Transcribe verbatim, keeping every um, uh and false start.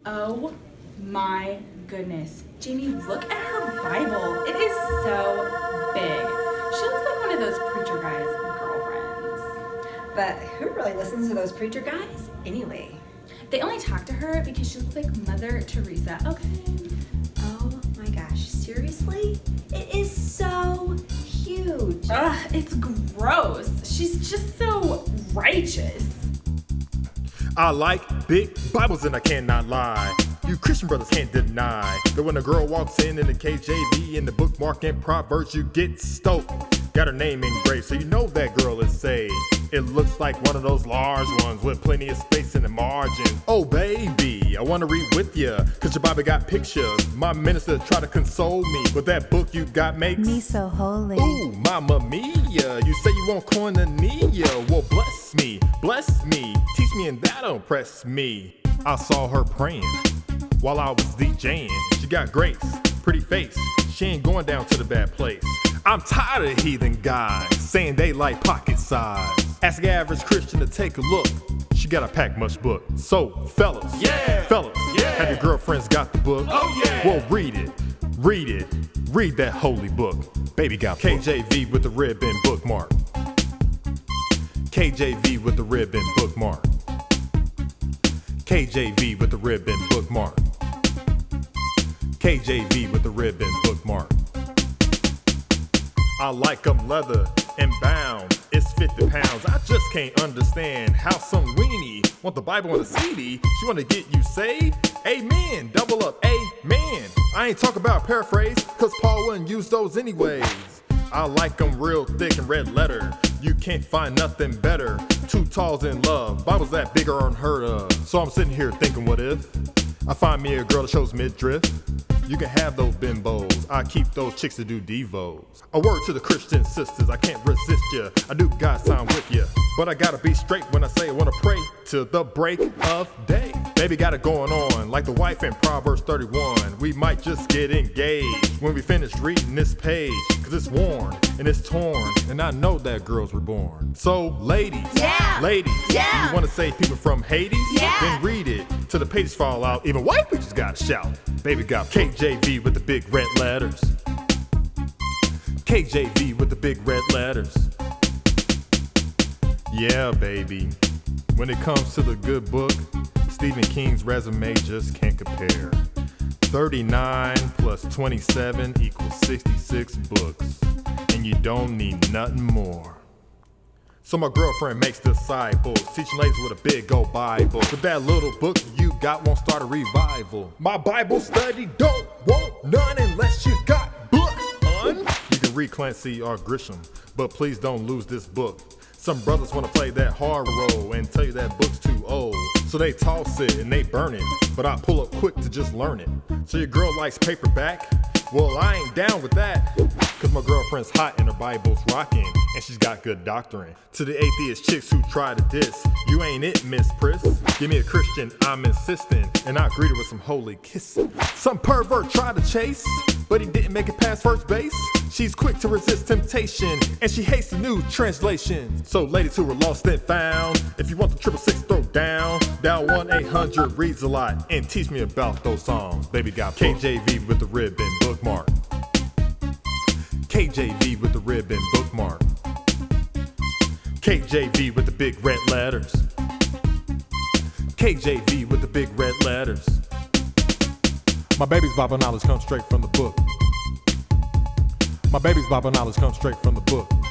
Oh my goodness. Jamie, look at her Bible. It is so big. She looks like one of those preacher guys' girlfriends. But who really listens to those preacher guys anyway? They only talk to her because she looks like Mother Teresa, okay? Oh my gosh, seriously? It is so huge. Ugh, it's gross. She's just so righteous. I like big Bibles and I cannot lie. You Christian brothers can't deny that when a girl walks in in the K J V in the bookmark and Proverbs, you get stoked. Got her name engraved, so you know that girl is saved. It looks like one of those large ones with plenty of space in the margin. Oh baby, I wanna read with ya, cause your Bible got pictures. My minister try to console me, but that book you got makes me so holy. Ooh, mamma mia, you say you want koinonia. Well, bless me, bless me, teach me and that'll impress me. I saw her praying while I was DJing. She got grace, pretty face, she ain't going down to the bad place. I'm tired of heathen guys saying they like pocket size. Ask the average Christian to take a look. She got a pack much book. So, fellas, yeah, fellas, yeah. Have your girlfriends got the book? Oh yeah. Well, read it, read it, read that holy book. Baby got K J V with the ribbon bookmark. K J V with the ribbon bookmark. K J V with the ribbon bookmark. K J V with the ribbon bookmark. I like them leather and bound. It's fifty pounds. I just can't understand how some weenie want the Bible on a C D. She wanna get you saved? Amen. Double up. Amen. I ain't talking about paraphrase, cause Paul wouldn't use those anyways. I like them real thick and red letter. You can't find nothing better. Two talls in love. Bibles that big are unheard of. So I'm sitting here thinking, what if I find me a girl that shows midriff? You can have those bimbos. I keep those chicks to do devos. A word to the Christian sisters, I can't resist ya. I do God's time with ya, but I gotta be straight when I say I wanna pray till the break of day. Baby got it going on, like the wife in Proverbs thirty-one. We might just get engaged when we finish reading this page, cause it's worn and it's torn, and I know that girls were born. So ladies, Yeah. ladies, Yeah. you wanna save people from Hades? Yeah. Then read it till the pages fall out. Even white bitches gotta shout. Baby got K J V with the big red letters. K J V with the big red letters. Yeah, baby. When it comes to the good book, Stephen King's resume just can't compare. thirty-nine plus twenty-seven equals sixty-six books, and you don't need nothing more. So my girlfriend makes disciples, teaching ladies with a big old Bible. But that little book you got won't start a revival. My Bible study don't want none unless you got book un. You can read Clancy or Grisham, but please don't lose this book. Some brothers want to play that hard role and tell you that book's too old. So they toss it and they burn it, but I pull up quick to just learn it. So your girl likes paperback? Well, I ain't down with that, cause my girlfriend's hot and her Bible's rocking, and she's got good doctrine. To the atheist chicks who try to diss, you ain't it, Miss Priss. Give me a Christian, I'm insisting, and I greet her with some holy kissing. Some pervert tried to chase, but he didn't make it past first base. She's quick to resist temptation, and she hates the new translation. So ladies who are lost and found, if you want the triple six, throw down. Dial one eight hundred reads a lot, and teach me about those songs. Baby got K J V with the ribbon bookmark. K J V with the ribbon bookmark. K J V with the big red letters. K J V with the big red letters. My baby's Bible knowledge comes straight from the book. My baby's Bible knowledge comes straight from the book.